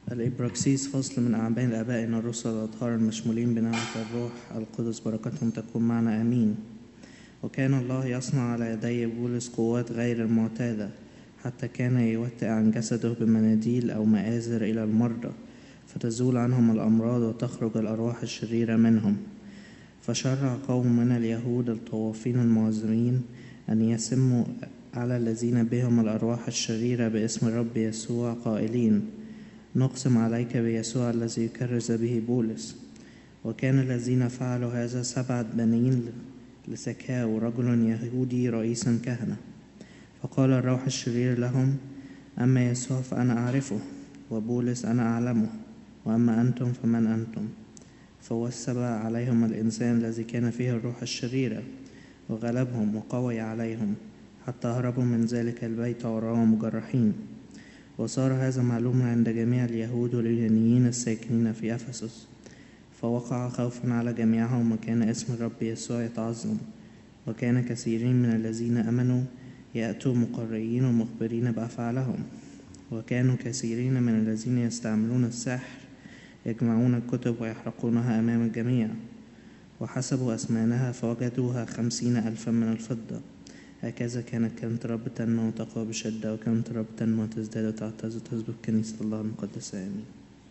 الإبراكسيس فصل من أعمال آبائنا الرسل الأطهار المشمولين بنعمة الروح القدس، بركتهم تكون معنا آمين. وكان الله يصنع على يدي بولس قوات غير المعتادة، حتى كان يوطئ عن جسده بمناديل أو مآزر إلى المرضى، فتزول عنهم الأمراض وتخرج الأرواح الشريرة منهم. فشرع قوم من اليهود الطوافين المعظمين أن يسموا على الذين بهم الأرواح الشريرة باسم الرب يسوع، قائلين: نقسم عليك بيسوع الذي يكرز به بولس. وكان الذين فعلوا هذا 7 بنين لسكاو، رجل يهودي رئيس كهنة. فقال الروح الشرير لهم: أما يسوع فأنا أعرفه، وبولس أنا أعلمه، وأما أنتم فمن أنتم؟ فوثب عليهم الإنسان الذي كان فيه الروح الشريرة، وغلبهم وقوي عليهم، حتى هربوا من ذلك البيت وراءهم مجرحين. وصار هذا معلوما عند جميع اليهود واليونانيين الساكنين في أفسس، فوقع خوف على جميعهم، وكان اسم الرب يسوع يتعظم. وكان كثيرين من الذين آمنوا يأتوا مقرئين ومخبرين بأفعالهم. وكانوا كثيرين من الذين يستعملون السحر يجمعون الكتب ويحرقونها أمام الجميع. وحسبوا أثمانها فوجدوها 50,000 من الفضة. هكذا كانت كلمة رب تنمو وتقوى بشدة، وكلمة رب تنمو وتزداد وتعتز وتثبت كنيسة الله المقدسة. آمين.